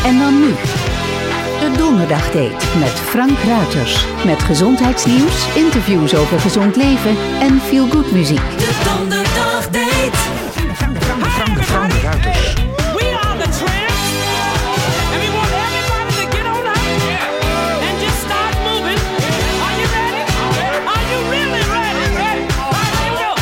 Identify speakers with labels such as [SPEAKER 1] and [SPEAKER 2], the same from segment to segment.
[SPEAKER 1] En dan nu. De Donderdagdate met Frank Ruiters. Met gezondheidsnieuws, interviews over gezond leven en feel-good muziek.
[SPEAKER 2] De Donderdagdate.
[SPEAKER 3] Frank Ruiters.
[SPEAKER 2] We are the Tramps. And we want everybody to get on up and just start moving. Are you ready? Are you really ready? All right, here we go.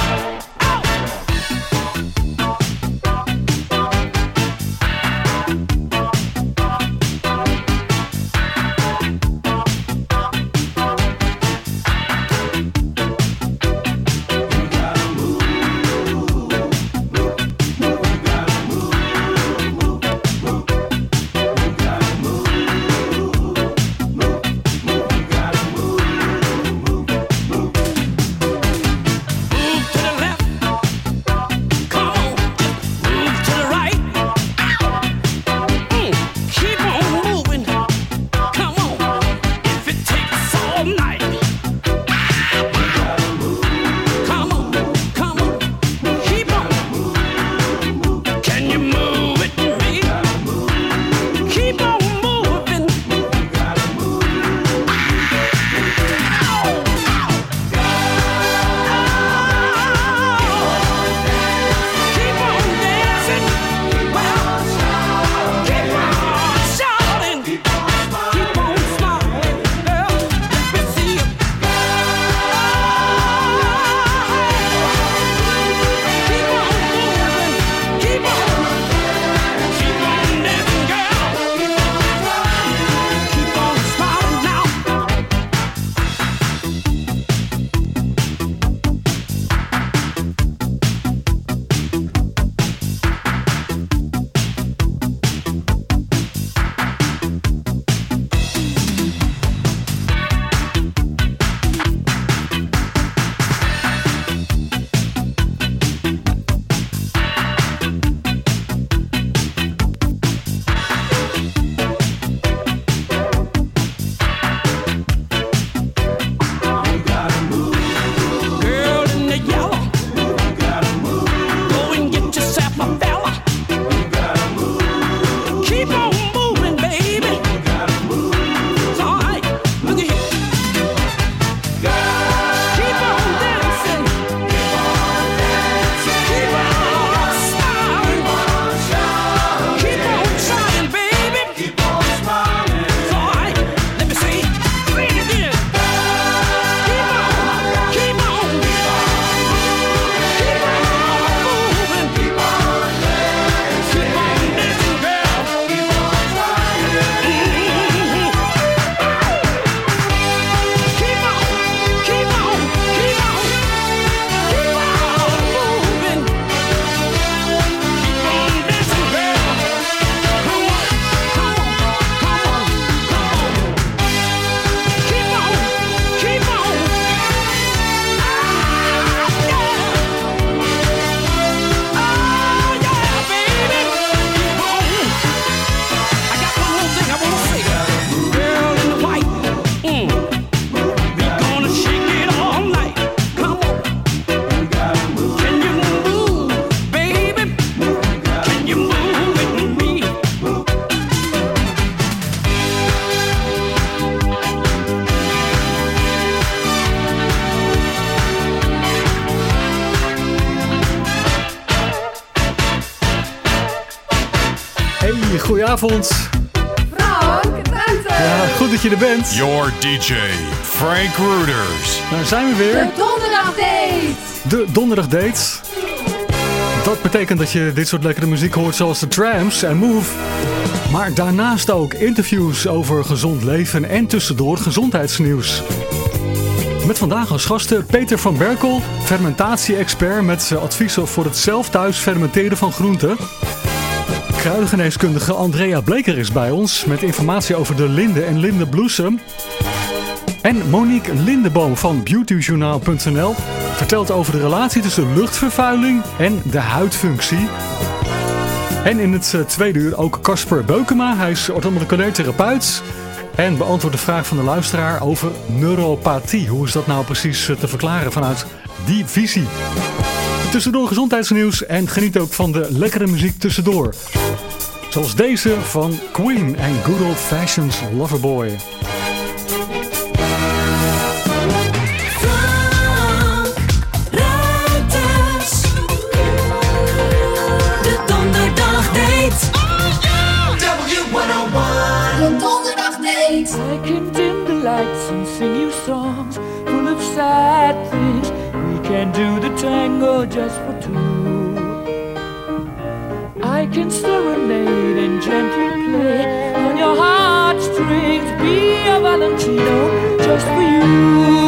[SPEAKER 3] Goedenavond.
[SPEAKER 4] Frank Ruiters.
[SPEAKER 3] Ja, goed dat je er bent.
[SPEAKER 5] Your DJ, Frank Ruiters.
[SPEAKER 3] Daar zijn we weer.
[SPEAKER 4] De Donderdagdate.
[SPEAKER 3] De Donderdagdate. Dat betekent dat je dit soort lekkere muziek hoort zoals de Tramps en Move. Maar daarnaast ook interviews over gezond leven en tussendoor gezondheidsnieuws. Met vandaag als gasten Peter van Berkel, fermentatie-expert met adviezen voor het zelf thuis fermenteren van groenten. Kruidengeneeskundige Andrea Bleker is bij ons met informatie over de linde en lindenbloesem. En Monique Lindeboom van beautyjournaal.nl vertelt over de relatie tussen luchtvervuiling en de huidfunctie. En in het tweede uur ook Casper Beukema, hij is orthomoleculair therapeut. En beantwoordt de vraag van de luisteraar over neuropathie. Hoe is dat nou precies te verklaren vanuit die visie? Tussendoor gezondheidsnieuws en geniet ook van de lekkere muziek tussendoor. Zoals deze van Queen en Good Old Fashioned Loverboy.
[SPEAKER 2] I can dim the lights and sing you songs full of sad things. We can do the tango just for two. I can serenade and gently play on your heartstrings. Be a Valentino just for you.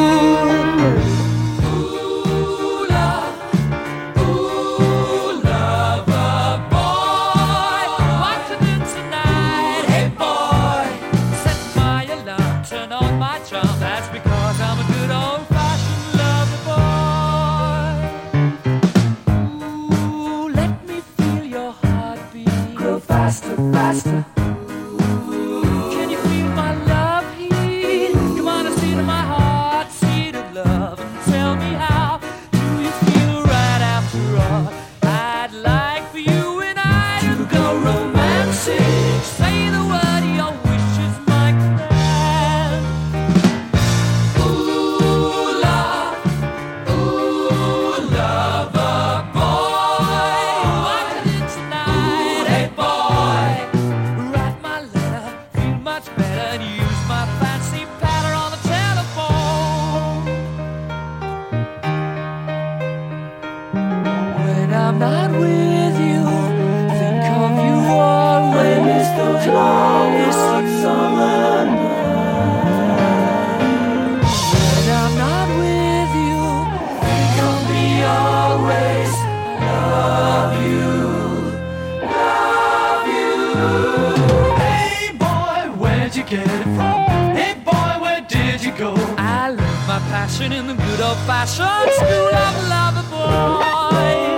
[SPEAKER 2] Faster. Can you feel my love heat? Come on and see to my heart, seed of love, and tell me how do you feel right after all? I'd like for you and I to go romancing. Say the word, your wish is my command. Ooh, lover boy, walking in tonight, hey boy. Write my letter, feel much better, and use my fancy pattern on the telephone. When I'm not with you, think of you always. Those longest summer nights. When I'm not with you, think of me always. Love you. Hey boy, where'd you get it from? Hey boy, where did you go? I learned my passion in the good old fashioned school of lover boys.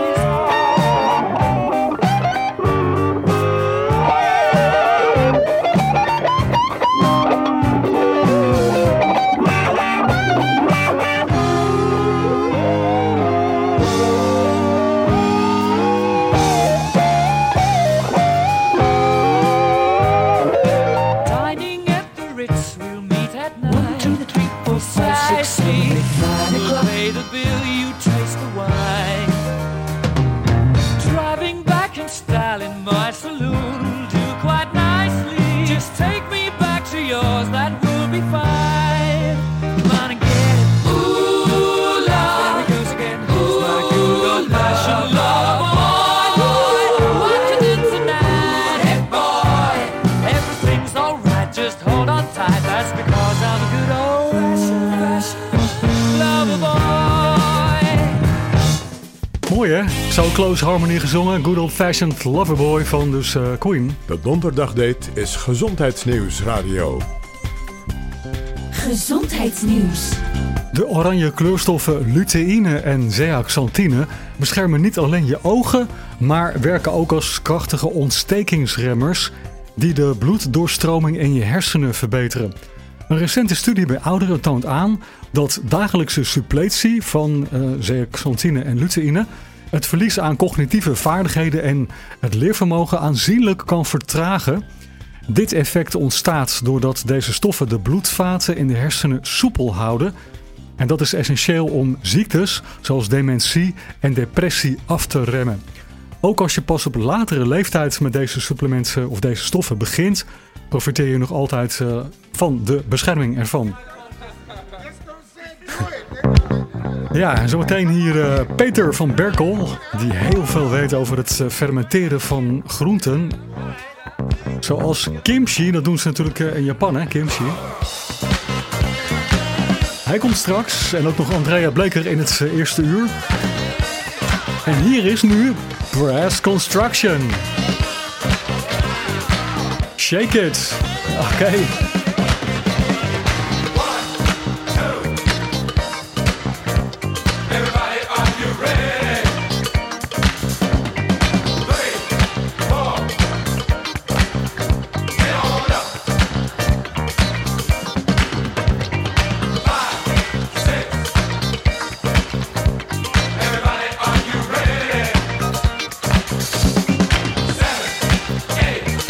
[SPEAKER 2] We'll pay the bill, you taste the wine. Driving back in style in my saloon will do quite nicely. Just take me back to yours, that will be fine. Come on and get it. Ooh, love. There it goes again. Ooh, my good old fashioned love. Boy, what you did tonight, hey boy. Everything's alright, just hold on tight. That's because I'm a good old fashioned lover boy.
[SPEAKER 3] Mooi hè? Zo Close Harmony gezongen. Good Old Fashioned Loverboy van dus Queen.
[SPEAKER 6] De donderdagdate is Gezondheidsnieuws Radio.
[SPEAKER 1] Gezondheidsnieuws.
[SPEAKER 3] De oranje kleurstoffen luteïne en zeaxanthine beschermen niet alleen je ogen, maar werken ook als krachtige ontstekingsremmers die de bloeddoorstroming in je hersenen verbeteren. Een recente studie bij ouderen toont aan dat dagelijkse suppletie van zeaxanthine en luteïne het verlies aan cognitieve vaardigheden en het leervermogen aanzienlijk kan vertragen. Dit effect ontstaat doordat deze stoffen de bloedvaten in de hersenen soepel houden. En dat is essentieel om ziektes zoals dementie en depressie af te remmen. Ook als je pas op latere leeftijd met deze supplementen of deze stoffen begint, profiteer je nog altijd van de bescherming ervan. Ja, en zometeen hier Peter van Berkel, die heel veel weet over het fermenteren van groenten. Zoals kimchi, dat doen ze natuurlijk in Japan, hè, kimchi. Hij komt straks en ook nog Andrea Bleker in het eerste uur. En hier is nu Brass Construction. Shake it. Oké.
[SPEAKER 7] Eight.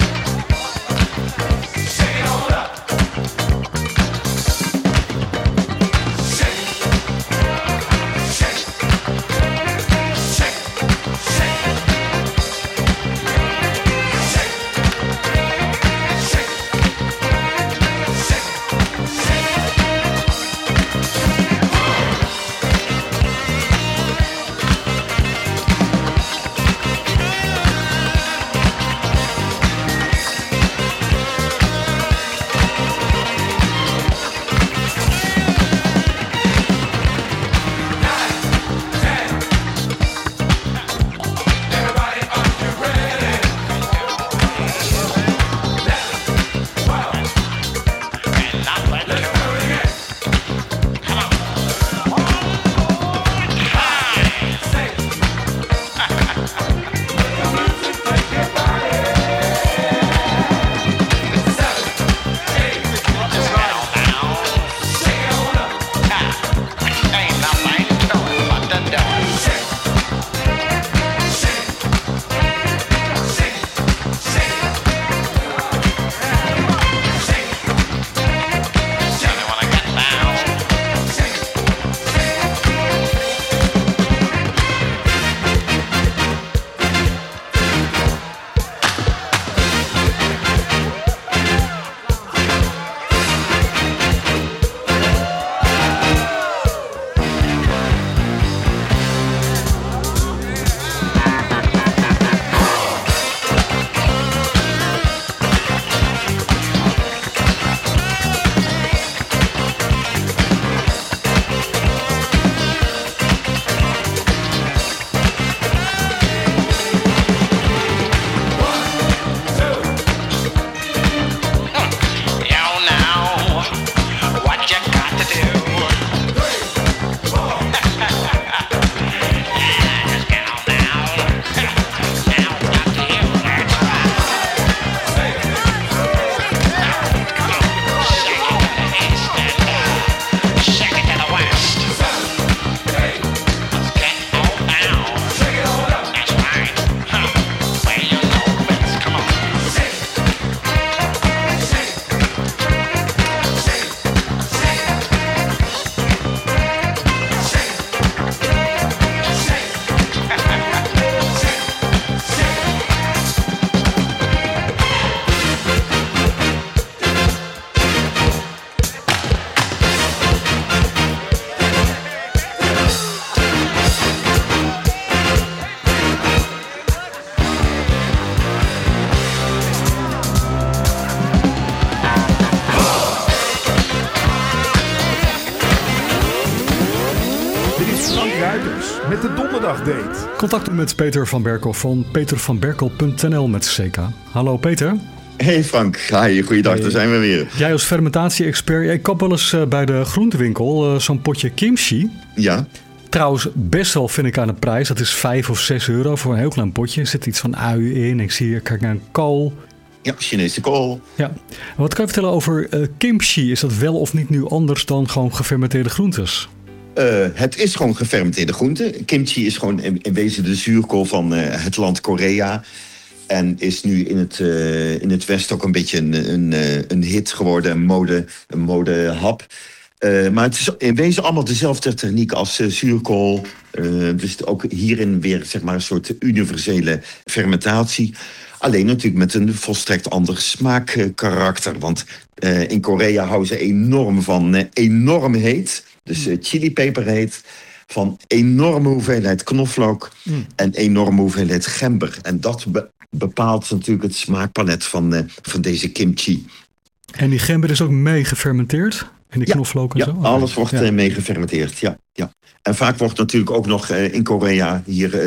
[SPEAKER 6] Donderdagdate.
[SPEAKER 3] Contact met Peter van Berkel van petervanberkel.nl met CK. Hallo Peter.
[SPEAKER 7] Hey Frank, hi, goeiedag, daar zijn we weer.
[SPEAKER 3] Jij als fermentatie-expert, ik koop wel eens bij de groentewinkel zo'n potje kimchi.
[SPEAKER 7] Ja.
[SPEAKER 3] Trouwens, best wel vind ik aan de prijs. Dat is 5 of 6 euro voor een heel klein potje. Er zit iets van ui in. Ik zie hier, kijk naar een kool.
[SPEAKER 7] Ja, Chinese kool.
[SPEAKER 3] Ja. Wat kan je vertellen over kimchi? Is dat wel of niet nu anders dan gewoon gefermenteerde groentes?
[SPEAKER 7] Het is gewoon gefermenteerde groente. Kimchi is gewoon in wezen de zuurkool van het land Korea. En is nu in het Westen ook een beetje een hit geworden, een modehap. Maar het is in wezen allemaal dezelfde techniek als zuurkool. Dus ook hierin weer zeg maar een soort universele fermentatie. Alleen natuurlijk met een volstrekt ander smaakkarakter. Want in Korea houden ze enorm van enorm heet. Dus chilipeper heet. Van enorme hoeveelheid knoflook en enorme hoeveelheid gember. En dat bepaalt natuurlijk het smaakpalet van deze kimchi.
[SPEAKER 3] En die gember is ook mee gefermenteerd? En die knoflook en zo?
[SPEAKER 7] Alles wordt mee gefermenteerd, ja. En vaak wordt natuurlijk ook nog in Korea hier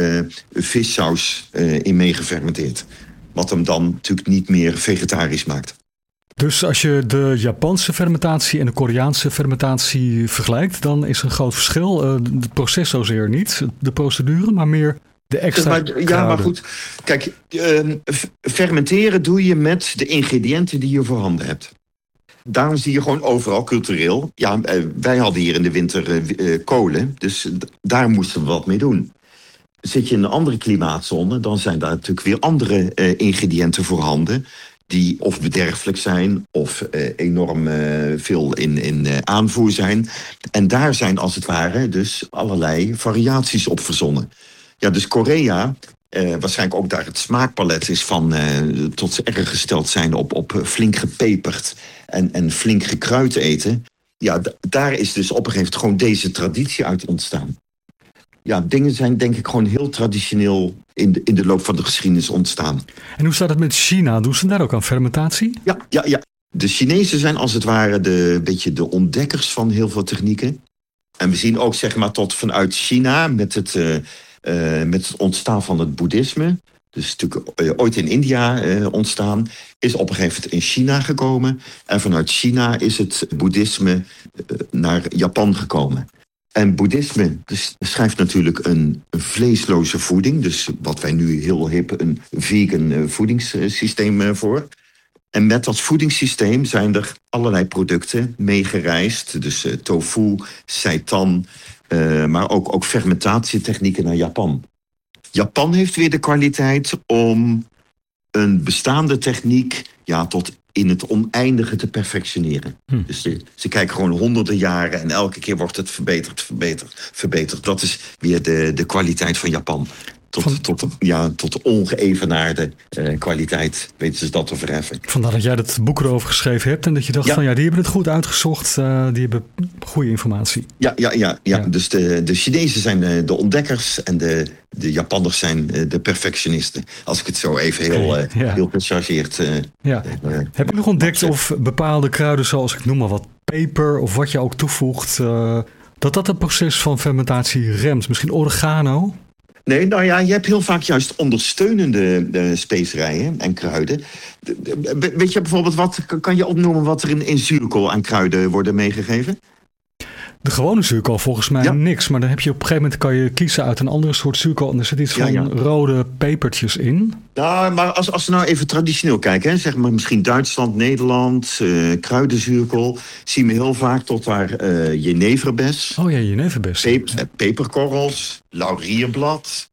[SPEAKER 7] vissaus in mee gefermenteerd. Wat hem dan natuurlijk niet meer vegetarisch maakt.
[SPEAKER 3] Dus als je de Japanse fermentatie en de Koreaanse fermentatie vergelijkt, dan is er een groot verschil. Het proces zozeer niet, de procedure, maar meer de extra kruiden.
[SPEAKER 7] Maar goed. Kijk, fermenteren doe je met de ingrediënten die je voorhanden hebt. Daarom zie je gewoon overal cultureel. Ja, wij hadden hier in de winter kolen, dus daar moesten we wat mee doen. Zit je in een andere klimaatzone, dan zijn daar natuurlijk weer andere ingrediënten voorhanden die of bederfelijk zijn of enorm veel in aanvoer zijn. En daar zijn als het ware dus allerlei variaties op verzonnen. Ja, dus Korea, waarschijnlijk ook daar het smaakpalet is van tot ze erg gesteld zijn op flink gepeperd en flink gekruid eten. Ja, daar is dus op een gegeven moment gewoon deze traditie uit ontstaan. Ja, dingen zijn denk ik gewoon heel traditioneel in de loop van de geschiedenis ontstaan.
[SPEAKER 3] En hoe staat het met China? Doen ze daar ook aan fermentatie?
[SPEAKER 7] Ja. De Chinezen zijn als het ware beetje de ontdekkers van heel veel technieken. En we zien ook zeg maar tot vanuit China met het ontstaan van het boeddhisme. Dus natuurlijk ooit in India ontstaan, is op een gegeven moment in China gekomen. En vanuit China is het boeddhisme naar Japan gekomen. En boeddhisme schrijft natuurlijk een vleesloze voeding. Dus wat wij nu heel hip een vegan voedingssysteem voor. En met dat voedingssysteem zijn er allerlei producten meegereisd. Dus tofu, seitan, maar ook fermentatietechnieken naar Japan. Japan heeft weer de kwaliteit om een bestaande techniek tot in het oneindige te perfectioneren. Dus ze kijken gewoon honderden jaren en elke keer wordt het verbeterd. Dat is weer de kwaliteit van Japan. Tot ongeëvenaarde kwaliteit weten ze dat te verheffen.
[SPEAKER 3] Vandaar dat jij dat boek erover geschreven hebt en dat je dacht van die hebben het goed uitgezocht, die hebben goede informatie.
[SPEAKER 7] Ja. Dus de Chinezen zijn de ontdekkers en de Japanners zijn de perfectionisten. Als ik het zo even heel gechargeerd...
[SPEAKER 3] Heb je nog ontdekt of bepaalde kruiden zoals ik noem maar wat peper of wat je ook toevoegt, dat het proces van fermentatie remt? Misschien oregano?
[SPEAKER 7] Nee, je hebt heel vaak juist ondersteunende specerijen en kruiden. Weet je bijvoorbeeld, kan je opnoemen wat er in zuurkool aan kruiden worden meegegeven?
[SPEAKER 3] De gewone zuurkool volgens mij niks. Maar dan heb je op een gegeven moment kan je kiezen uit een andere soort zuurkool. En er zit iets van rode pepertjes in. Nou,
[SPEAKER 7] maar als we nou even traditioneel kijken, zeg maar misschien Duitsland, Nederland, kruidenzuurkool, zien we heel vaak tot daar jeneverbes.
[SPEAKER 3] Oh ja, jeneverbes.
[SPEAKER 7] Peperkorrels, laurierblad,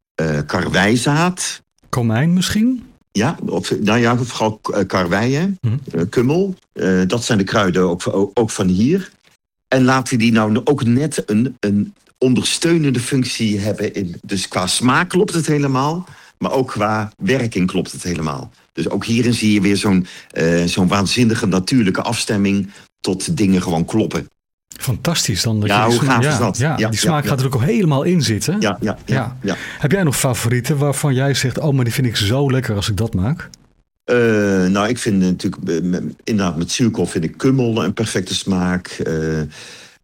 [SPEAKER 7] karwijzaad.
[SPEAKER 3] Komijn misschien?
[SPEAKER 7] Ja, vooral karweien, kummel. Dat zijn de kruiden ook van hier. En laten die nou ook net een ondersteunende functie hebben. Dus qua smaak klopt het helemaal. Maar ook qua werking klopt het helemaal. Dus ook hierin zie je weer zo'n waanzinnige natuurlijke afstemming tot dingen gewoon kloppen.
[SPEAKER 3] Fantastisch dan.
[SPEAKER 7] Hoe gaaf is dat?
[SPEAKER 3] Ja, die smaak gaat er ook helemaal in zitten.
[SPEAKER 7] Ja.
[SPEAKER 3] Heb jij nog favorieten waarvan jij zegt, maar die vind ik zo lekker als ik dat maak?
[SPEAKER 7] Ik vind natuurlijk, inderdaad met zuurkool vind ik kummel een perfecte smaak.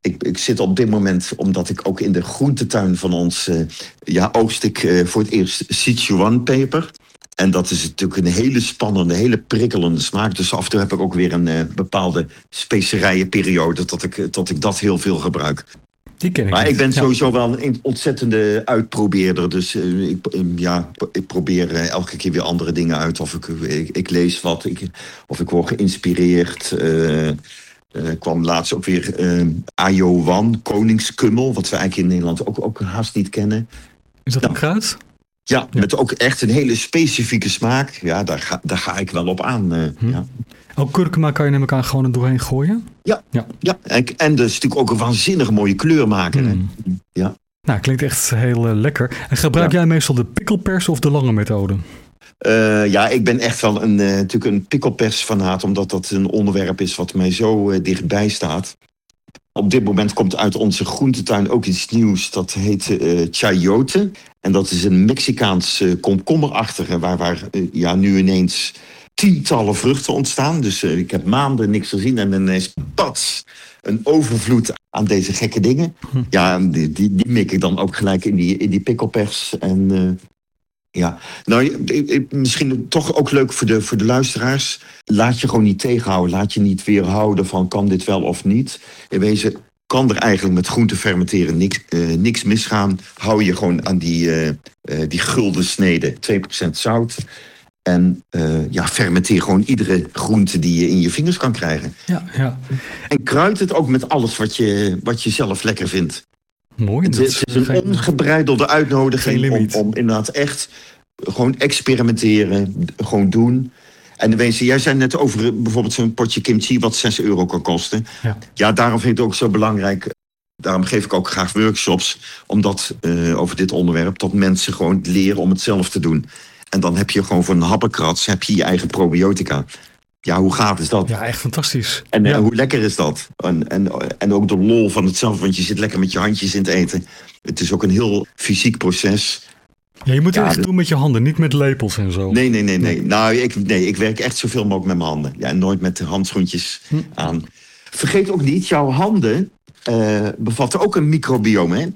[SPEAKER 7] Ik zit op dit moment, omdat ik ook in de groentetuin van ons... oogst ik voor het eerst Sichuan-peper. En dat is natuurlijk een hele spannende, hele prikkelende smaak. Dus af en toe heb ik ook weer een bepaalde specerijenperiode... tot ik dat heel veel gebruik.
[SPEAKER 3] Die ken ik
[SPEAKER 7] Maar
[SPEAKER 3] niet.
[SPEAKER 7] ik ben sowieso wel een ontzettende uitprobeerder. Dus ik probeer elke keer weer andere dingen uit. Of ik lees wat, of ik word geïnspireerd. Kwam laatst ook weer Ajowan, koningskummel... wat we eigenlijk in Nederland ook haast niet kennen.
[SPEAKER 3] Is dat een kruid?
[SPEAKER 7] Ja, met ook echt een hele specifieke smaak. Ja, daar ga ik wel op aan. Ja.
[SPEAKER 3] Ook kurkuma kan je neem ik aan gewoon er doorheen gooien?
[SPEAKER 7] Ja. En dat is natuurlijk ook een waanzinnig mooie kleur maken. Hè? Ja.
[SPEAKER 3] Nou, klinkt echt heel lekker. En gebruik jij meestal de pikkelpers of de lange methode?
[SPEAKER 7] Ik ben echt wel natuurlijk een pikkelpers-fanaat... omdat dat een onderwerp is wat mij zo dichtbij staat. Op dit moment komt uit onze groentetuin ook iets nieuws. Dat heet chayote. En dat is een Mexicaans komkommerachtige... waar nu ineens tientallen vruchten ontstaan. Dus ik heb maanden niks gezien en ineens pats... een overvloed aan deze gekke dingen. Ja, die mik ik dan ook gelijk in die pikkelpers. En misschien toch ook leuk voor de luisteraars. Laat je gewoon niet tegenhouden. Laat je niet weerhouden van kan dit wel of niet. In wezen kan er eigenlijk met groente fermenteren niks misgaan. Hou je gewoon aan die gulden snede. 2% zout. En fermenteer gewoon iedere groente die je in je vingers kan krijgen.
[SPEAKER 3] Ja.
[SPEAKER 7] En kruid het ook met alles wat je zelf lekker vindt.
[SPEAKER 3] Mooi.
[SPEAKER 7] Het is een ongebreidelde uitnodiging om inderdaad echt gewoon experimenteren, gewoon doen. En wezen, jij zei net over bijvoorbeeld zo'n potje kimchi wat €6 kan kosten. Ja, daarom vind ik het ook zo belangrijk. Daarom geef ik ook graag workshops, omdat over dit onderwerp, dat mensen gewoon leren om het zelf te doen. En dan heb je gewoon voor een happenkrats heb je eigen probiotica. Ja, hoe gaaf is dat?
[SPEAKER 3] Ja, echt fantastisch.
[SPEAKER 7] En hoe lekker is dat? En ook de lol van het zelf, want je zit lekker met je handjes in het eten. Het is ook een heel fysiek proces.
[SPEAKER 3] Ja, je moet het echt doen met je handen, niet met lepels en zo.
[SPEAKER 7] Nee. Nou, ik werk echt zoveel mogelijk met mijn handen. Ja, en nooit met de handschoentjes aan. Vergeet ook niet, jouw handen bevatten ook een microbiome. Hè?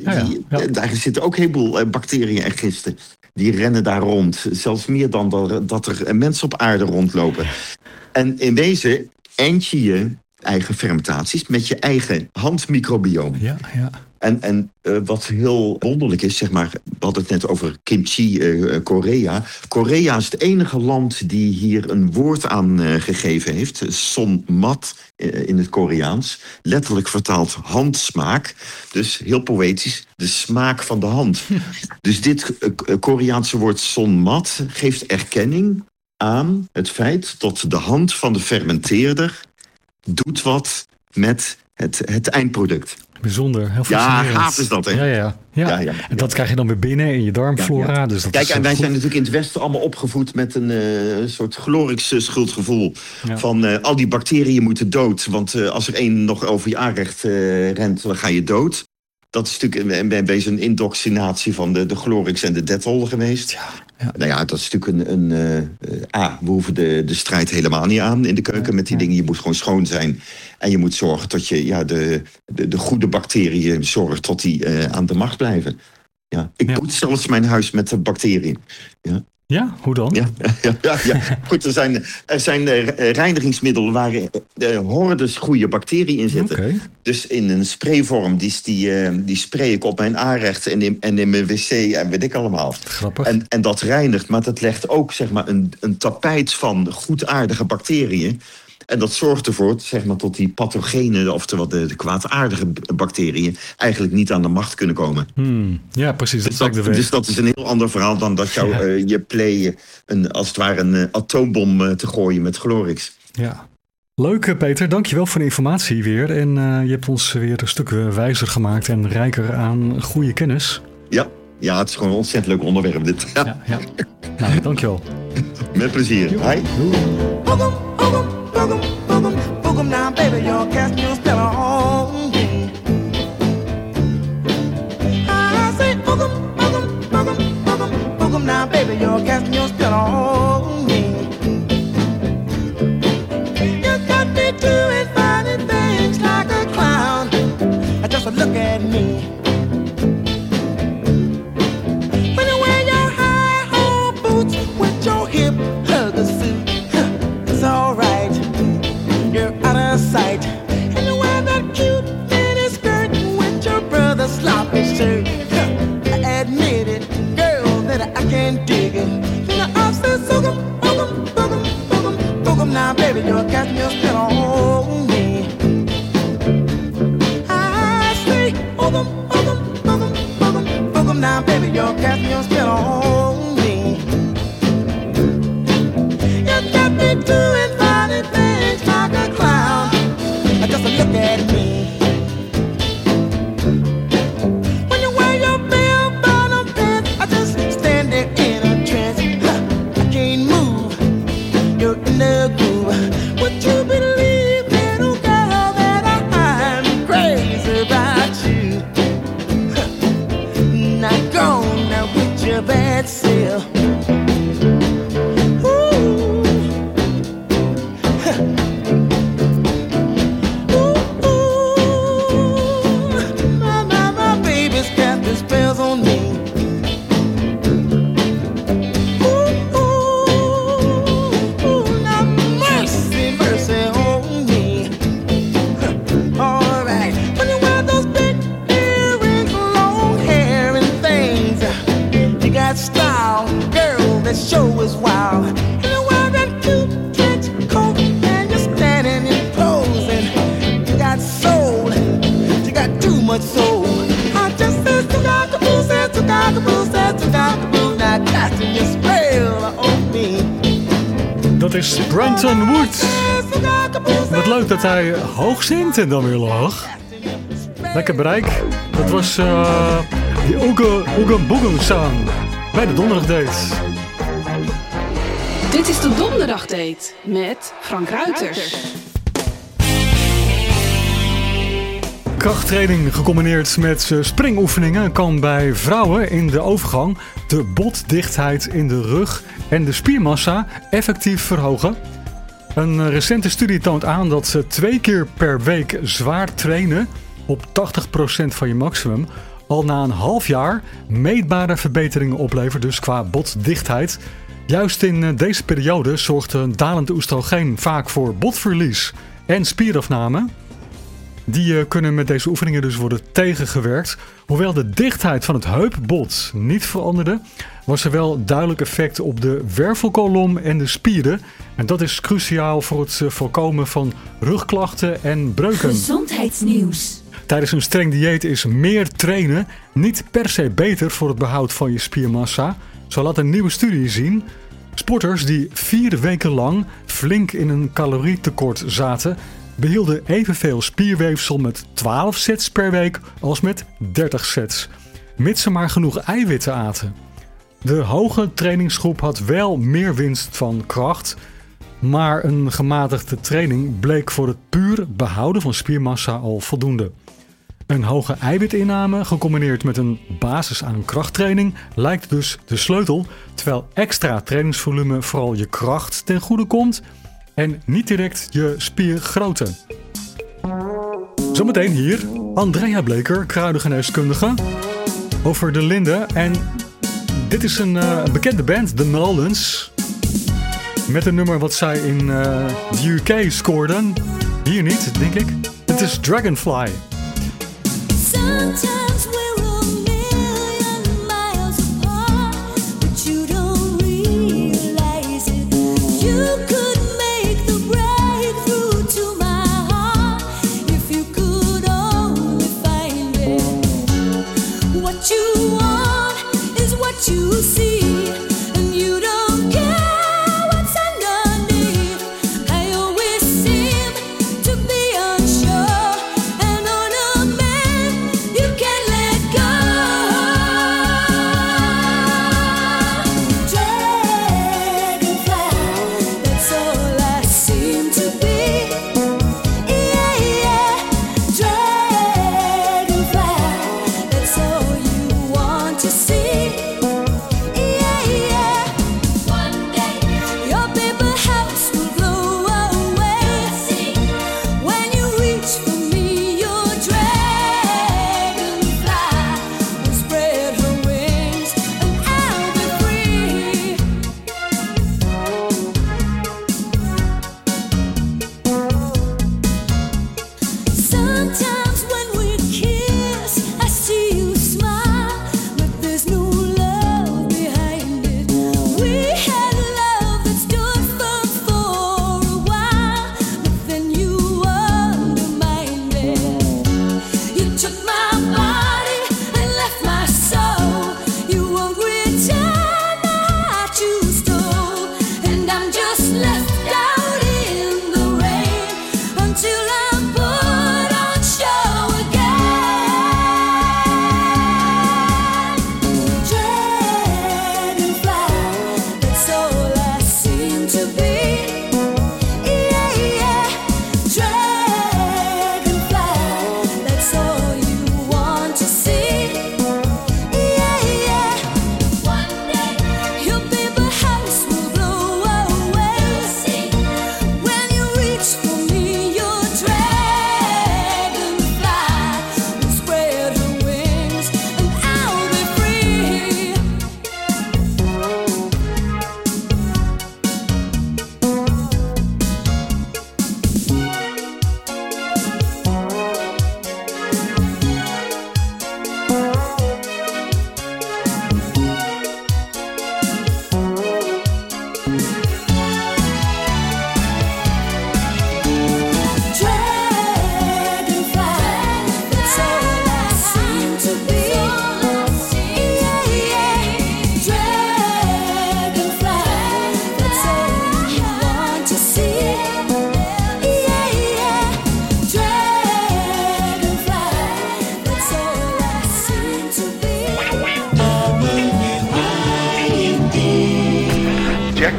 [SPEAKER 7] Daar zitten ook een heleboel bacteriën en gisten. Die rennen daar rond. Zelfs meer dan dat er mensen op aarde rondlopen. En in wezen eind je eigen fermentaties met je eigen handmicrobioom.
[SPEAKER 3] Ja.
[SPEAKER 7] En wat heel wonderlijk is, zeg maar... we hadden het net over kimchi, Korea. Korea is het enige land die hier een woord aan gegeven heeft. Sonmat in het Koreaans. Letterlijk vertaald handsmaak. Dus heel poëtisch, de smaak van de hand. Dus dit Koreaanse woord sonmat geeft erkenning aan het feit... dat de hand van de fermenteerder doet wat met het eindproduct.
[SPEAKER 3] Bijzonder, heel fascinerend.
[SPEAKER 7] Ja, gaaf is dat, hè?
[SPEAKER 3] Ja. En dat krijg je dan weer binnen in je darmflora.
[SPEAKER 7] Ja.
[SPEAKER 3] Dus dat
[SPEAKER 7] kijk,
[SPEAKER 3] is
[SPEAKER 7] en wij
[SPEAKER 3] goed.
[SPEAKER 7] zijn natuurlijk in het Westen allemaal opgevoed met een soort glorisch schuldgevoel.
[SPEAKER 3] Ja.
[SPEAKER 7] Van al die bacteriën moeten dood. Want als er één nog over je aanrecht rent, dan ga je dood. Dat is natuurlijk een indoctrinatie van de Glorix en de Dettol geweest.
[SPEAKER 3] Ja.
[SPEAKER 7] Nou ja, dat is natuurlijk we hoeven de strijd helemaal niet aan in de keuken met die dingen. Je moet gewoon schoon zijn. En je moet zorgen dat je de goede bacteriën zorgt tot die aan de macht blijven. Ja. Ik poets zelfs mijn huis met de bacteriën. Ja.
[SPEAKER 3] Ja, hoe dan?
[SPEAKER 7] Ja. Goed, er zijn reinigingsmiddelen waar hordes goede bacteriën in zitten.
[SPEAKER 3] Okay.
[SPEAKER 7] Dus in een sprayvorm, die spray ik op mijn aanrecht en in mijn wc en weet ik allemaal.
[SPEAKER 3] Grappig.
[SPEAKER 7] En dat reinigt, maar dat legt ook zeg maar, een tapijt van goedaardige bacteriën. En dat zorgt ervoor, zeg maar, tot die pathogenen, oftewel de kwaadaardige bacteriën, eigenlijk niet aan de macht kunnen komen.
[SPEAKER 3] Ja, precies.
[SPEAKER 7] Dus dat is een heel ander verhaal dan dat je play als het ware een atoombom te gooien met Glorix.
[SPEAKER 3] Ja. Leuk, Peter. Dankjewel voor de informatie weer. En je hebt ons weer een stuk wijzer gemaakt en rijker aan goede kennis.
[SPEAKER 7] Ja, het is gewoon een ontzettend leuk onderwerp dit.
[SPEAKER 3] Ja. Nou, dankjewel.
[SPEAKER 7] Met plezier. Hi.
[SPEAKER 8] Boogum now, baby, your cast your spell on me. I say boogum now, baby, your cast your spell on me. You got me doing funny things like a clown. can't dig it. Now I say, sook 'em now, baby, you're casting your spell on me. I say, sook 'em now, baby, you're casting your spell on me. You got me doing funny things like a clown. Just look at me. When you wear your bell bottom pants, I just stand there in a trance. I can't move. You're in the groove. Would you believe, little girl, that I'm crazy about you? Now gone now with your bad self. Style, girl, that show is wild. You wear that cute trench coat and you're standing and posing. You got soul, you got too much soul. I just said took-a-boo, said took-a-boo, said took-a-boo. Now casting your spell on me.
[SPEAKER 3] Dat is Brenton Wood. Wat leuk dat hij hoog zingt en dan weer laag. Lekker bereik. Dat was die Ooga Booga Song. Bij de Donderdagdate.
[SPEAKER 9] Dit is de Donderdagdate met Frank Ruiters.
[SPEAKER 3] Krachttraining gecombineerd met springoefeningen kan bij vrouwen in de overgang de botdichtheid in de rug en de spiermassa effectief verhogen. Een recente studie toont aan dat 2 keer per week zwaar trainen op 80% van je maximum al na een half jaar meetbare verbeteringen oplevert, dus qua botdichtheid. Juist in deze periode zorgt een dalend oestrogeen vaak voor botverlies en spierafname. Die kunnen met deze oefeningen dus worden tegengewerkt. Hoewel de dichtheid van het heupbot niet veranderde, was er wel duidelijk effect op de wervelkolom en de spieren. En dat is cruciaal voor het voorkomen van rugklachten en breuken.
[SPEAKER 1] Gezondheidsnieuws.
[SPEAKER 3] Tijdens een streng dieet is meer trainen niet per se beter voor het behoud van je spiermassa. Zo laat een nieuwe studie zien. Sporters die 4 weken lang flink in een calorietekort zaten, behielden evenveel spierweefsel met 12 sets per week als met 30 sets. Mits ze maar genoeg eiwitten aten. De hoge trainingsgroep had wel meer winst van kracht, maar een gematigde training bleek voor het puur behouden van spiermassa al voldoende. Een hoge eiwitinname gecombineerd met een basis aan krachttraining lijkt dus de sleutel, terwijl extra trainingsvolume vooral je kracht ten goede komt en niet direct je spiergrootte. Zometeen hier Andrea Bleker, kruidengeneeskundige, over de linde. En dit is een bekende band, The Nolans, met een nummer wat zij in de UK scoorden. Hier niet, denk ik. Het is Dragonfly.
[SPEAKER 10] Sometimes we're a million miles apart, but you don't realize it. You could make the breakthrough to my heart if you could only find it. What you want is what you see, and you don't care what's underneath. I always seem to be unsure, and on a man you can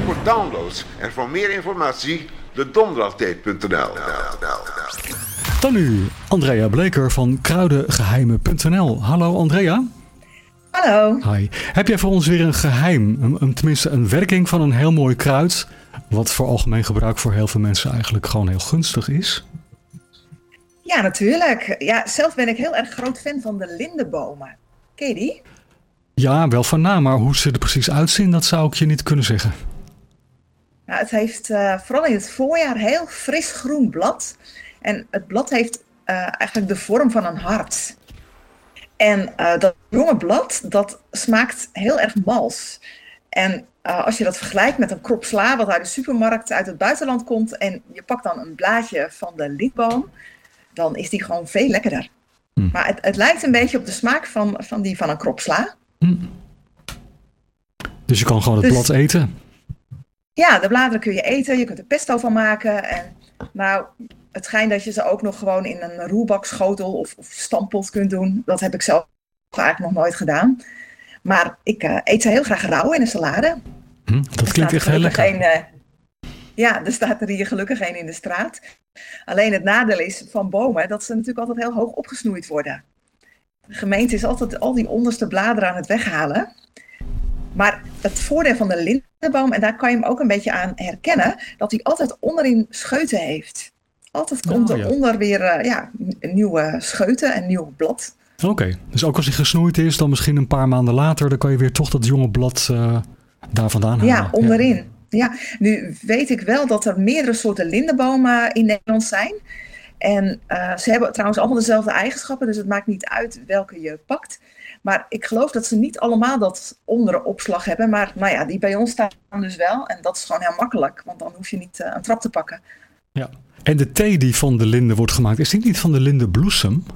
[SPEAKER 11] voor downloads en voor meer informatie de donderdagdate.nl.
[SPEAKER 3] Dan nu Andrea Bleker van kruidengeheimen.nl. Hallo Andrea.
[SPEAKER 12] Hallo.
[SPEAKER 3] Hi. Heb jij voor ons weer een geheim, tenminste een werking van een heel mooi kruid, wat voor algemeen gebruik voor heel veel mensen eigenlijk gewoon heel gunstig is?
[SPEAKER 12] Ja, natuurlijk. Ja, zelf ben ik heel erg groot fan van de lindenbomen. Ken je die?
[SPEAKER 3] Ja, wel van naam, maar hoe ze er precies uitzien, dat zou ik je niet kunnen zeggen.
[SPEAKER 12] Nou, het heeft vooral in het voorjaar heel fris groen blad. En het blad heeft eigenlijk de vorm van een hart. En dat jonge blad, dat smaakt heel erg mals. En als je dat vergelijkt met een krop sla wat uit de supermarkt uit het buitenland komt en je pakt dan een blaadje van de lindboom, dan is die gewoon veel lekkerder. Maar het lijkt een beetje op de smaak van die van een krop sla.
[SPEAKER 3] Dus je kan gewoon het blad eten?
[SPEAKER 12] Ja, de bladeren kun je eten, je kunt er pesto van maken. En nou, het schijnt dat je ze ook nog gewoon in een roerbakschotel of stampot kunt doen. Dat heb ik zelf eigenlijk nog nooit gedaan. Maar ik eet ze heel graag rauw in een salade.
[SPEAKER 3] Dat klinkt echt heel lekker.
[SPEAKER 12] Ja, er staat er hier gelukkig een in de straat. Alleen het nadeel is van bomen dat ze natuurlijk altijd heel hoog opgesnoeid worden. De gemeente is altijd al die onderste bladeren aan het weghalen. Maar het voordeel van de lindenboom, en daar kan je hem ook een beetje aan herkennen, dat hij altijd onderin scheuten heeft. Altijd komt eronder weer nieuwe scheuten en nieuw blad.
[SPEAKER 3] Oké, dus ook als hij gesnoeid is, dan misschien een paar maanden later, dan kan je weer toch dat jonge blad daar vandaan halen.
[SPEAKER 12] Ja, onderin. Ja, nu weet ik wel dat er meerdere soorten lindenbomen in Nederland zijn. En ze hebben trouwens allemaal dezelfde eigenschappen, dus het maakt niet uit welke je pakt. Maar ik geloof dat ze niet allemaal dat onderen opslag hebben. Maar nou ja, die bij ons staan dus wel. En dat is gewoon heel makkelijk, want dan hoef je niet een trap te pakken.
[SPEAKER 3] Ja. En de thee die van de linde wordt gemaakt, is die niet van de lindenbloesem?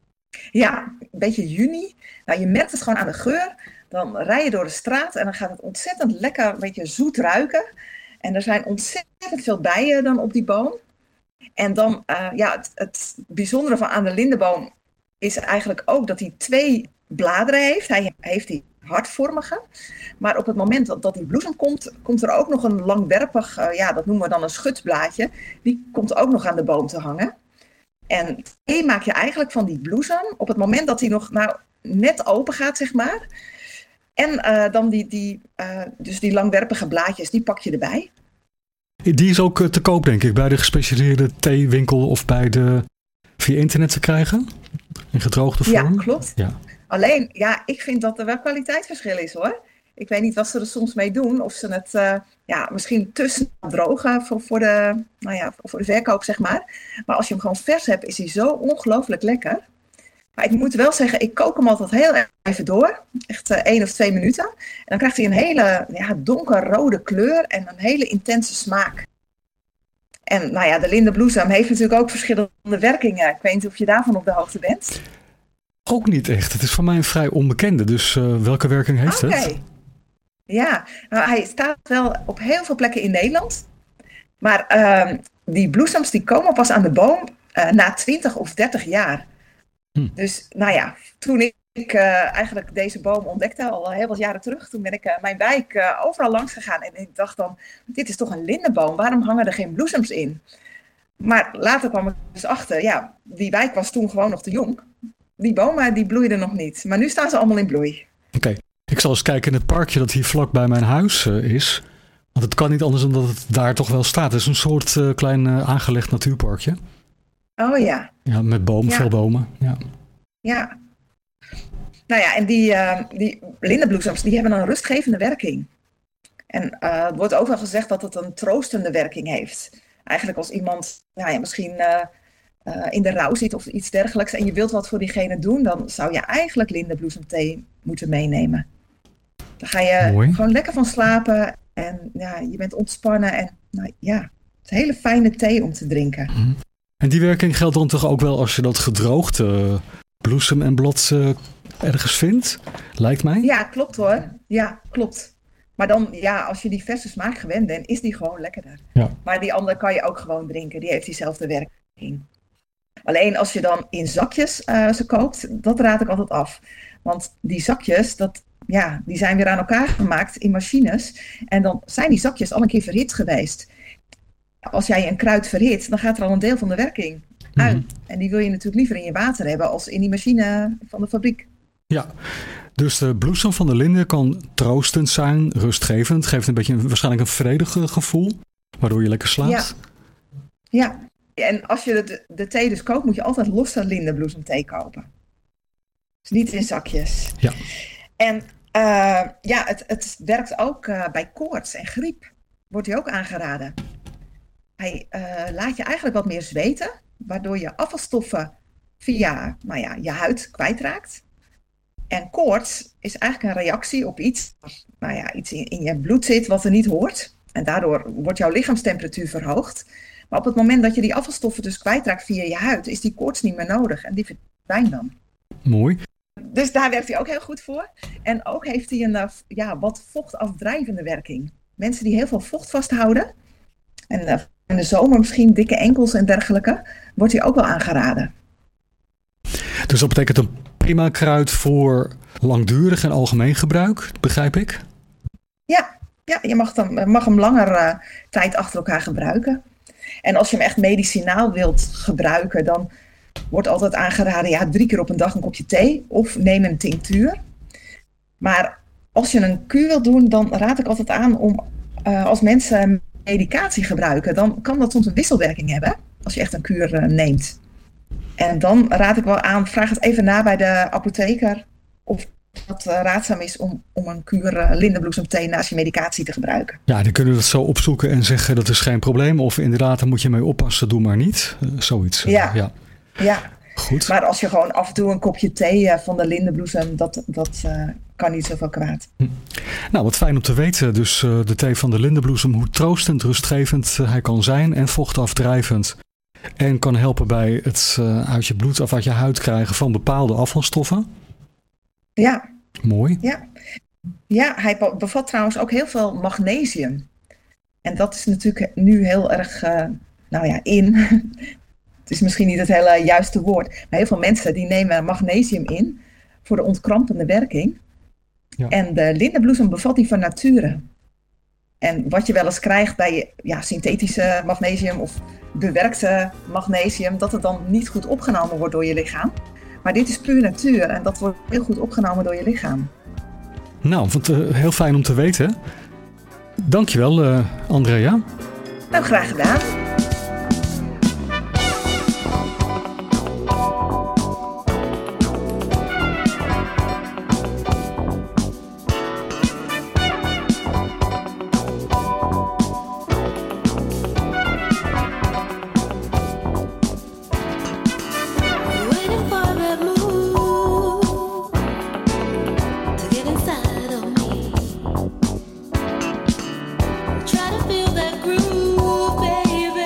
[SPEAKER 12] Ja, een beetje juni. Nou, je merkt het gewoon aan de geur. Dan rij je door de straat en dan gaat het ontzettend lekker, een beetje zoet ruiken. En er zijn ontzettend veel bijen dan op die boom. En dan, het bijzondere van aan de lindenboom is eigenlijk ook dat hij 2 bladeren heeft. Hij heeft die hartvormige. Maar op het moment dat die bloesem komt er ook nog een langwerpig, dat noemen we dan een schutblaadje. Die komt ook nog aan de boom te hangen. En thee maak je eigenlijk van die bloesem op het moment dat hij nog net open gaat, zeg maar. En dan dus die langwerpige blaadjes, die pak je erbij.
[SPEAKER 3] Die is ook te koop, denk ik, bij de gespecialiseerde theewinkel of via internet te krijgen? In gedroogde vorm?
[SPEAKER 12] Ja, klopt. Ja. Alleen, ik vind dat er wel kwaliteitsverschil is, hoor. Ik weet niet wat ze er soms mee doen. Of ze het misschien te snel drogen voor de verkoop, zeg maar. Maar als je hem gewoon vers hebt, is hij zo ongelooflijk lekker. Maar ik moet wel zeggen, ik kook hem altijd heel erg even door. Echt 1 of 2 minuten. En dan krijgt hij een hele donkerrode kleur en een hele intense smaak. En de lindenbloesem heeft natuurlijk ook verschillende werkingen. Ik weet niet of je daarvan op de hoogte bent.
[SPEAKER 3] Ook niet echt. Het is voor mij een vrij onbekende. Dus welke werking heeft het?
[SPEAKER 12] Ja, hij staat wel op heel veel plekken in Nederland. Maar die bloesems die komen pas aan de boom na 20 of 30 jaar. Dus toen ik eigenlijk deze boom ontdekte, al heel wat jaren terug, toen ben ik mijn wijk overal langs gegaan. En ik dacht dan, dit is toch een lindenboom, waarom hangen er geen bloesems in? Maar later kwam ik dus achter, die wijk was toen gewoon nog te jong. Die bomen die bloeiden nog niet, maar nu staan ze allemaal in bloei.
[SPEAKER 3] Oké. Ik zal eens kijken in het parkje dat hier vlak bij mijn huis is. Want het kan niet anders dan dat het daar toch wel staat. Het is een soort klein aangelegd natuurparkje.
[SPEAKER 12] Oh ja.
[SPEAKER 3] Ja, met bomen, veel bomen.
[SPEAKER 12] Ja. En die lindenbloesems, die hebben een rustgevende werking. En het wordt ook wel gezegd dat het een troostende werking heeft. Eigenlijk als iemand misschien in de rouw zit of iets dergelijks en je wilt wat voor diegene doen, dan zou je eigenlijk lindenbloesemthee moeten meenemen. Dan ga je gewoon lekker van slapen en je bent ontspannen en het is een hele fijne thee om te drinken.
[SPEAKER 3] En die werking geldt dan toch ook wel als je dat gedroogd bloesem en blad ergens vindt, lijkt mij?
[SPEAKER 12] Ja, klopt hoor. Ja, klopt. Maar dan, als je die verse smaak gewend bent, is die gewoon lekkerder. Ja. Maar die andere kan je ook gewoon drinken. Die heeft diezelfde werking. Alleen als je dan in zakjes ze koopt, dat raad ik altijd af. Want die zakjes, die zijn weer aan elkaar gemaakt in machines. En dan zijn die zakjes al een keer verhit geweest. Als jij een kruid verhit, dan gaat er al een deel van de werking uit. En die wil je natuurlijk liever in je water hebben als in die machine van de fabriek.
[SPEAKER 3] Ja, dus de bloesem van de linde kan troostend zijn, rustgevend. Geeft een beetje waarschijnlijk een vredig gevoel, waardoor je lekker slaapt.
[SPEAKER 12] Ja. En als je de thee dus koopt, moet je altijd losse lindebloesemthee kopen. Dus niet in zakjes.
[SPEAKER 3] Ja.
[SPEAKER 12] En het werkt ook bij koorts en griep. Wordt hij ook aangeraden. Hij laat je eigenlijk wat meer zweten, waardoor je afvalstoffen via je huid kwijtraakt. En koorts is eigenlijk een reactie op iets in je bloed zit wat er niet hoort. En daardoor wordt jouw lichaamstemperatuur verhoogd. Maar op het moment dat je die afvalstoffen dus kwijtraakt via je huid, is die koorts niet meer nodig en die verdwijnt dan.
[SPEAKER 3] Mooi.
[SPEAKER 12] Dus daar werkt hij ook heel goed voor. En ook heeft hij een wat vochtafdrijvende werking. Mensen die heel veel vocht vasthouden, en in de zomer misschien dikke enkels en dergelijke, wordt hij ook wel aangeraden.
[SPEAKER 3] Dus dat betekent een prima kruid voor langdurig en algemeen gebruik, begrijp ik? Ja,
[SPEAKER 12] je mag hem langer tijd achter elkaar gebruiken. En als je hem echt medicinaal wilt gebruiken, dan wordt altijd aangeraden 3 keer op een dag een kopje thee of neem een tinctuur. Maar als je een kuur wilt doen, dan raad ik altijd aan om als mensen medicatie gebruiken, dan kan dat soms een wisselwerking hebben als je echt een kuur neemt. En dan raad ik wel aan, vraag het even na bij de apotheker of het raadzaam is om een kuur lindebloesemthee naast je medicatie te gebruiken.
[SPEAKER 3] Ja, die kunnen dat zo opzoeken en zeggen dat is geen probleem. Of inderdaad, daar moet je mee oppassen, doe maar niet. Zoiets.
[SPEAKER 12] Ja.
[SPEAKER 3] Goed.
[SPEAKER 12] Maar als je gewoon af en toe een kopje thee van de lindebloesem, dat kan niet zoveel kwaad.
[SPEAKER 3] Nou, wat fijn om te weten. Dus de thee van de lindebloesem, hoe troostend, rustgevend hij kan zijn en vochtafdrijvend. En kan helpen bij het uit je bloed of uit je huid krijgen van bepaalde afvalstoffen.
[SPEAKER 12] Ja.
[SPEAKER 3] Mooi.
[SPEAKER 12] Ja, hij bevat trouwens ook heel veel magnesium. En dat is natuurlijk nu heel erg in. Het is misschien niet het hele juiste woord. Maar heel veel mensen die nemen magnesium in voor de ontkrampende werking. Ja. En de lindebloesem bevat die van nature. En wat je wel eens krijgt bij synthetische magnesium of bewerkte magnesium, dat het dan niet goed opgenomen wordt door je lichaam. Maar dit is puur natuur en dat wordt heel goed opgenomen door je lichaam.
[SPEAKER 3] Nou, heel fijn om te weten. Dankjewel, Andrea.
[SPEAKER 12] Nou, graag gedaan.
[SPEAKER 10] Try to feel that groove, baby.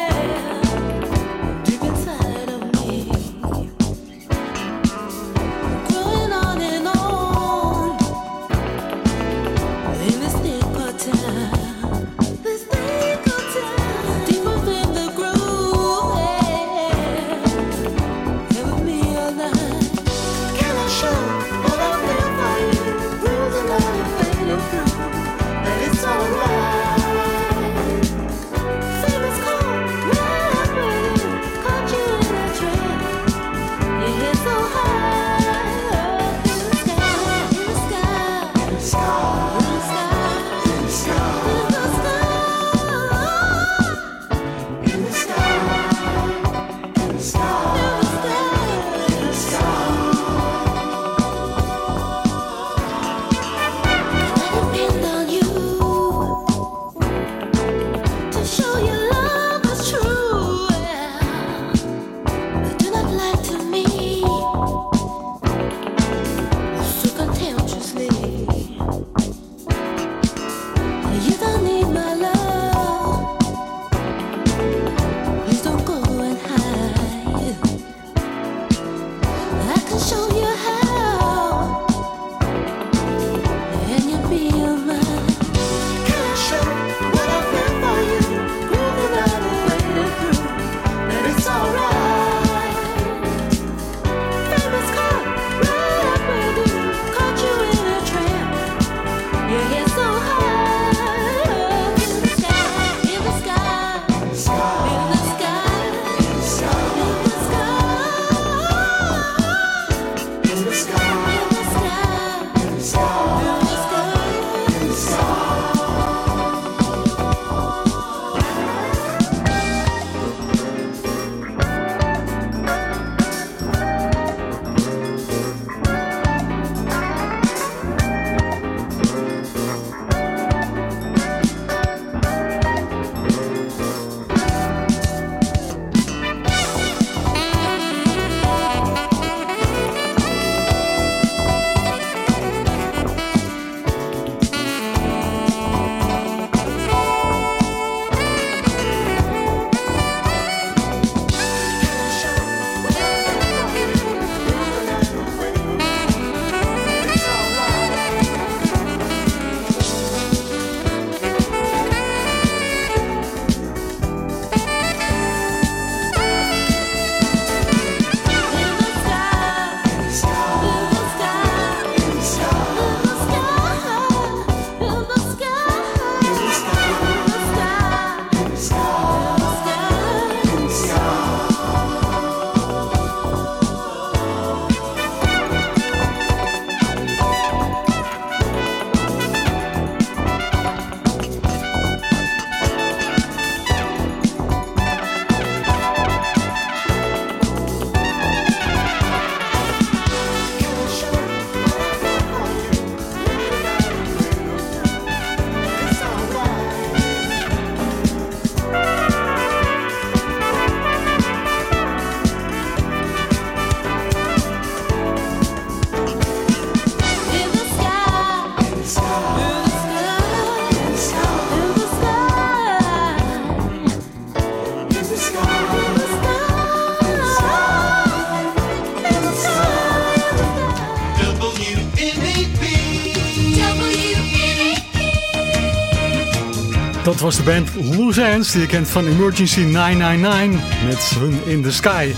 [SPEAKER 3] Dat was de band Loose Ends, die je kent van Emergency 999 met hun In The Sky.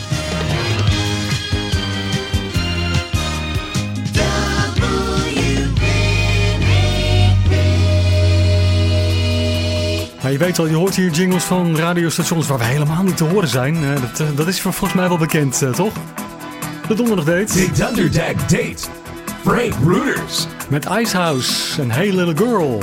[SPEAKER 3] Nou, je weet al, je hoort hier jingles van radiostations waar we helemaal niet te horen zijn. Dat is volgens mij wel bekend, toch? De donderdag date.
[SPEAKER 13] The Dunderdag Date. Frank Rooters.
[SPEAKER 3] Met Icehouse en Hey Little Girl.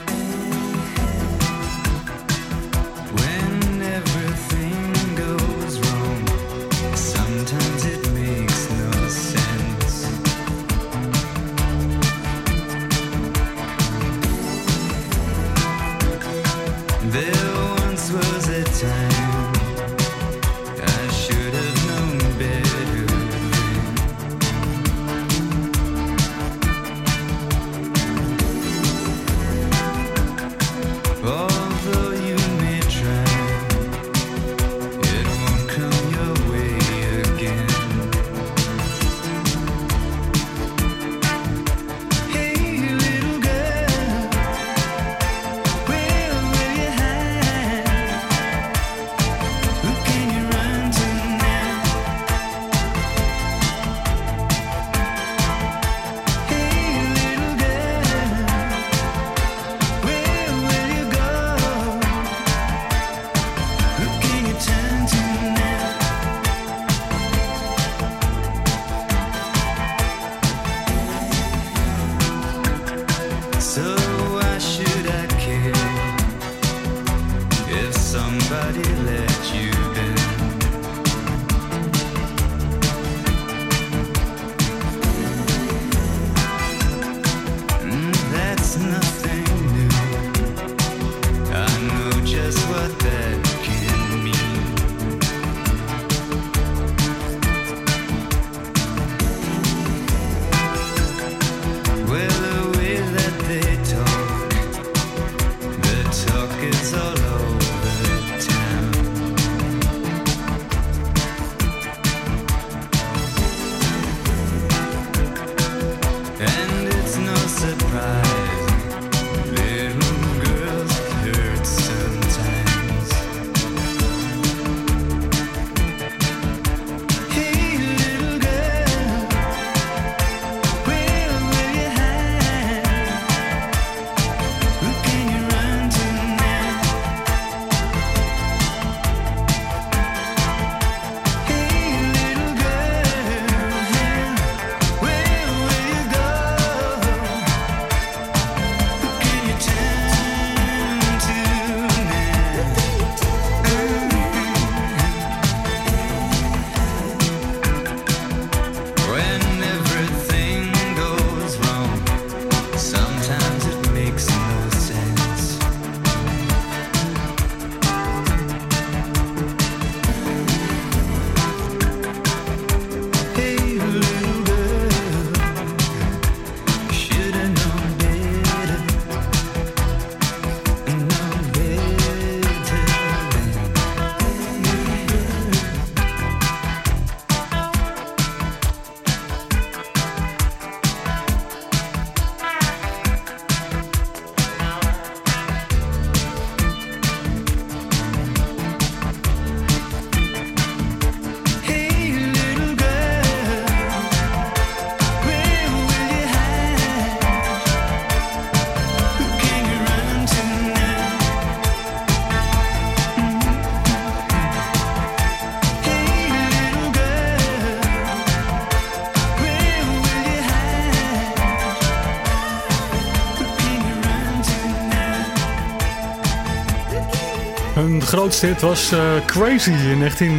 [SPEAKER 3] Hun grootste hit was Crazy in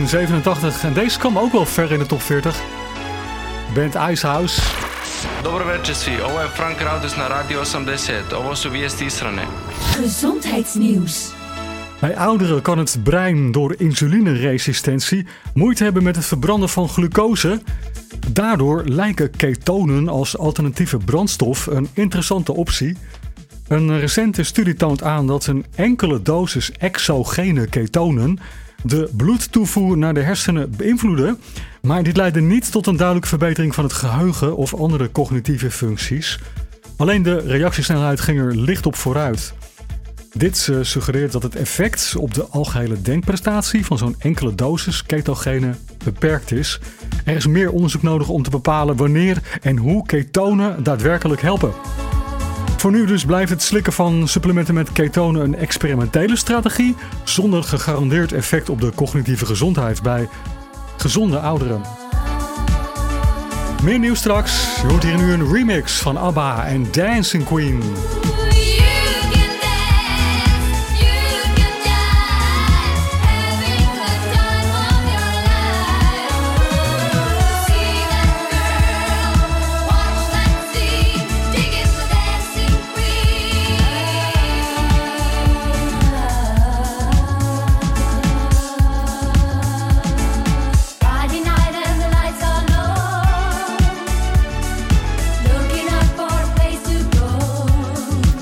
[SPEAKER 3] 1987 en deze kwam ook wel ver in de top 40. Band Icehouse.
[SPEAKER 14] Dobro večer svi, ovo je Frank Routers na Radio 80. Ovo su vijesti Israne.
[SPEAKER 1] Gezondheidsnieuws.
[SPEAKER 3] Bij ouderen kan het brein door insulineresistentie moeite hebben met het verbranden van glucose. Daardoor lijken ketonen als alternatieve brandstof een interessante optie. Een recente studie toont aan dat een enkele dosis exogene ketonen de bloedtoevoer naar de hersenen beïnvloeden, maar dit leidde niet tot een duidelijke verbetering van het geheugen of andere cognitieve functies. Alleen de reactiesnelheid ging er licht op vooruit. Dit suggereert dat het effect op de algehele denkprestatie van zo'n enkele dosis ketogene beperkt is. Er is meer onderzoek nodig om te bepalen wanneer en hoe ketonen daadwerkelijk helpen. Voor nu dus blijft het slikken van supplementen met ketonen een experimentele strategie zonder gegarandeerd effect op de cognitieve gezondheid bij gezonde ouderen. Meer nieuws straks. Je hoort hier nu een remix van ABBA en Dancing Queen.
[SPEAKER 10] Looking up for a place to go.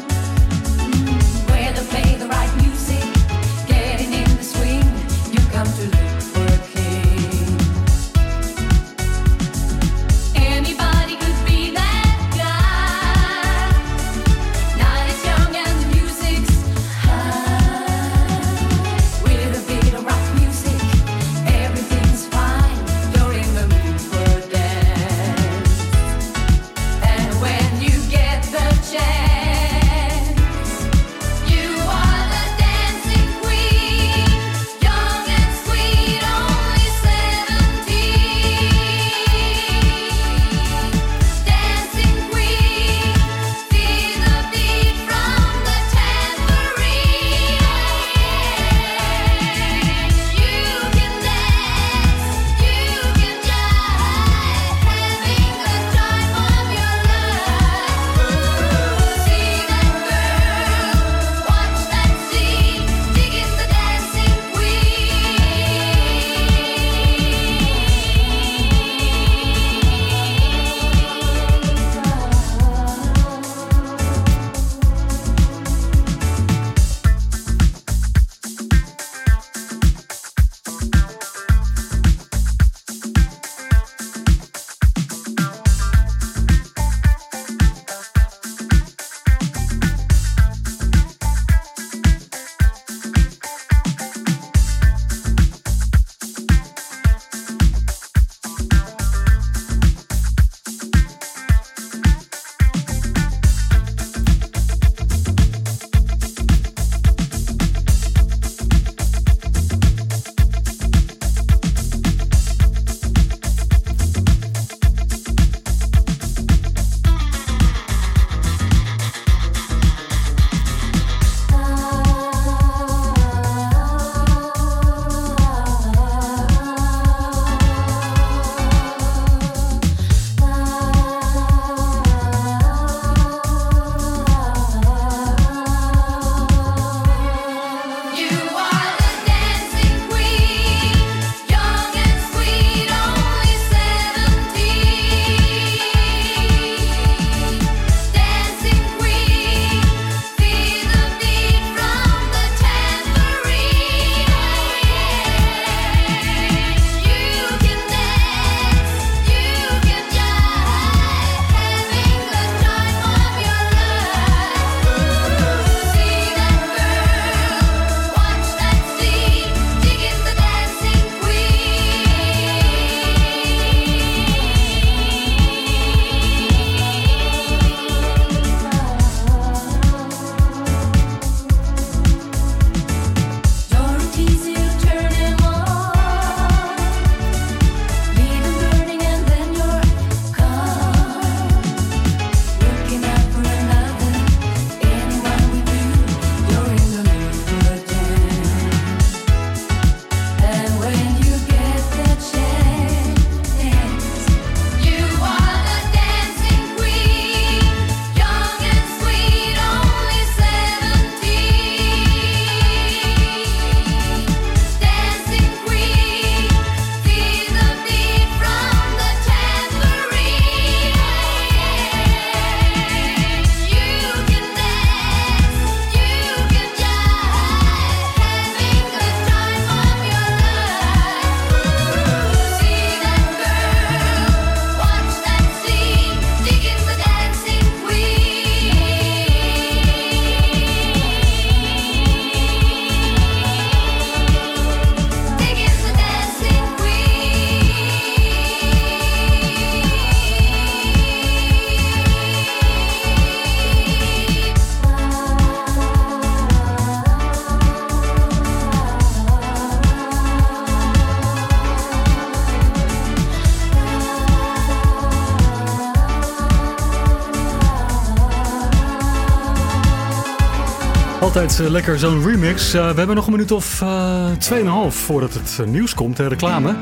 [SPEAKER 3] Altijd lekker zo'n remix. We hebben nog een minuut of 2,5 voordat het nieuws komt, reclame.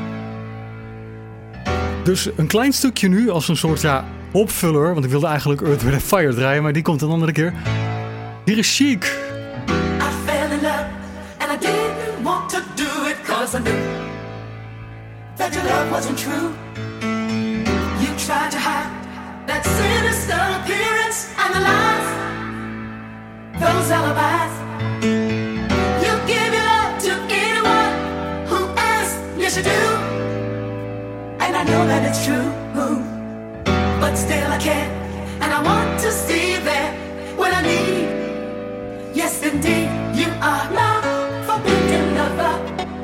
[SPEAKER 3] Dus een klein stukje nu als een soort opvuller. Want ik wilde eigenlijk Earth, Wind & Fire draaien, maar die komt een andere keer. Hier is Chic.
[SPEAKER 15] I fell in love and I didn't want to do it 'cause I knew that your love wasn't true. You tried to hide that sinister appearance and the lies, those alibis. You give your love to anyone who asks, yes you do. And I know that it's true, but still I can't. And I want to see you there when I need. Yes indeed, you are my forbidden lover.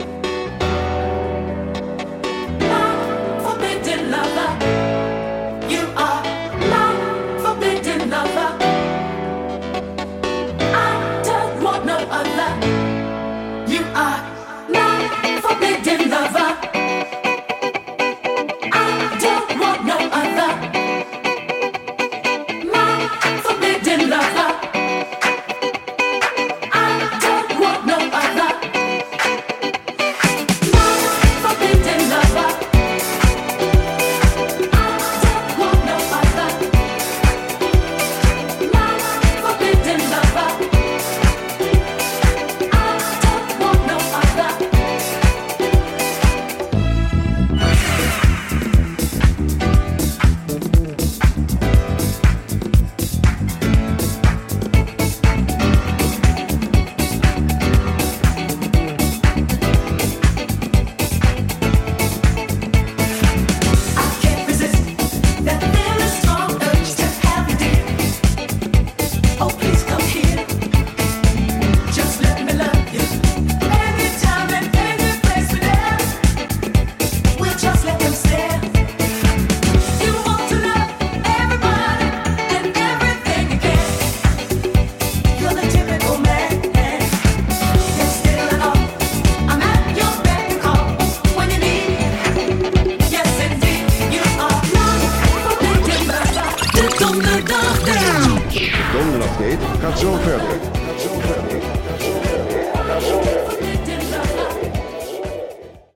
[SPEAKER 15] My forbidden lover. You are my forbidden lover. I don't want no other. You are my forbidden lover. I don't want no other. My forbidden lover. I don't want no other. My forbidden lover. I don't want no other. My forbidden lover. I don't want no other. Can't resist that very strong urge to have you dear. Oh, please come here. Just let me love you. Anytime and any place we're there. We'll just let them stare. You want to love everybody and everything you can. You're the typical man. Yet still at all, I'm at your beck and call when you need. Yes indeed, you are my forbidden lover. De Donderdagdate.
[SPEAKER 11] De Donderdagdate gaat zo verder.